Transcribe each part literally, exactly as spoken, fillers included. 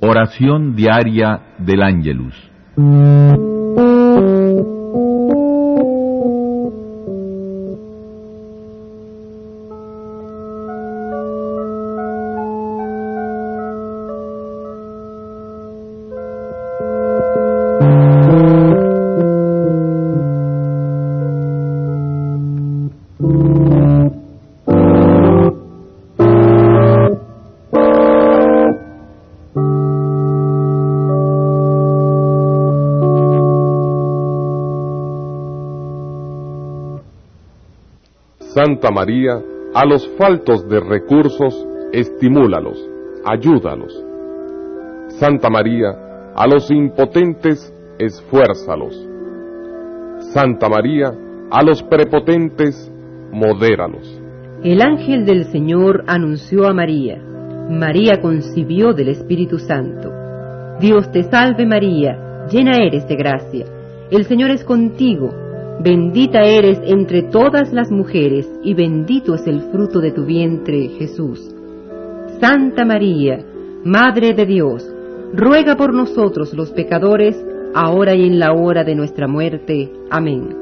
Oración diaria del Ángelus. Santa María, a los faltos de recursos, estimúlalos, ayúdalos. Santa María, a los impotentes, esfuérzalos. Santa María, a los prepotentes, modéralos. El ángel del Señor anunció a María. María concibió del Espíritu Santo. Dios te salve María, llena eres de gracia. El Señor es contigo. Bendita eres entre todas las mujeres, y bendito es el fruto de tu vientre, Jesús. Santa María, Madre de Dios, ruega por nosotros los pecadores, ahora y en la hora de nuestra muerte. Amén.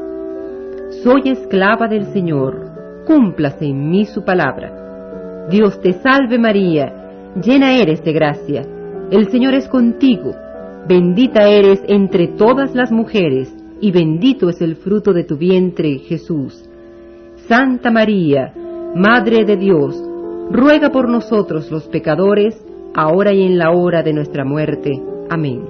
Soy esclava del Señor, cúmplase en mí su palabra. Dios te salve María, llena eres de gracia. El Señor es contigo. Bendita eres entre todas las mujeres, y bendito es el fruto de tu vientre, Jesús. Santa María, Madre de Dios, ruega por nosotros los pecadores, ahora y en la hora de nuestra muerte. Amén.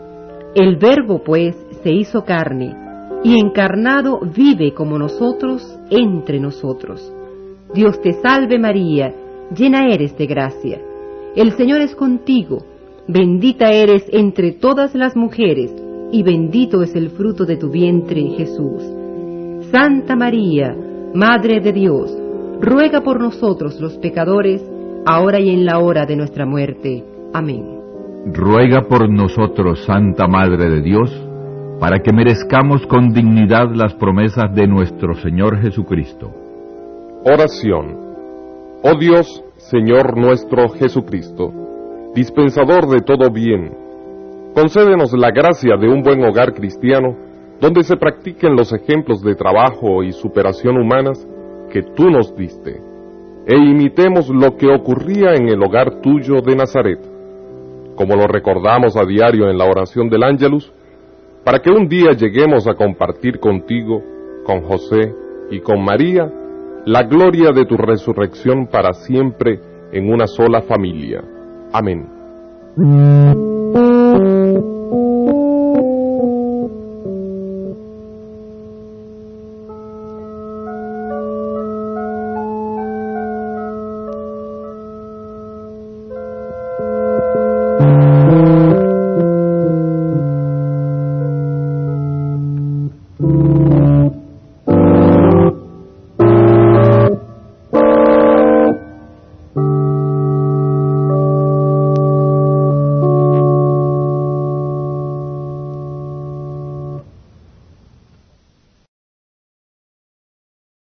El Verbo, pues, se hizo carne, y encarnado vive como nosotros entre nosotros. Dios te salve María, llena eres de gracia. El Señor es contigo, bendita eres entre todas las mujeres, y bendito es el fruto de tu vientre, Jesús. Santa María, Madre de Dios, ruega por nosotros los pecadores, ahora y en la hora de nuestra muerte. Amén. Ruega por nosotros, Santa Madre de Dios, para que merezcamos con dignidad las promesas de nuestro Señor Jesucristo. Oración. Oh Dios, Señor nuestro Jesucristo, dispensador de todo bien, concédenos la gracia de un buen hogar cristiano, donde se practiquen los ejemplos de trabajo y superación humanas que tú nos diste, e imitemos lo que ocurría en el hogar tuyo de Nazaret, como lo recordamos a diario en la oración del Ángelus, para que un día lleguemos a compartir contigo, con José y con María, la gloria de tu resurrección para siempre en una sola familia. Amén. Thank you.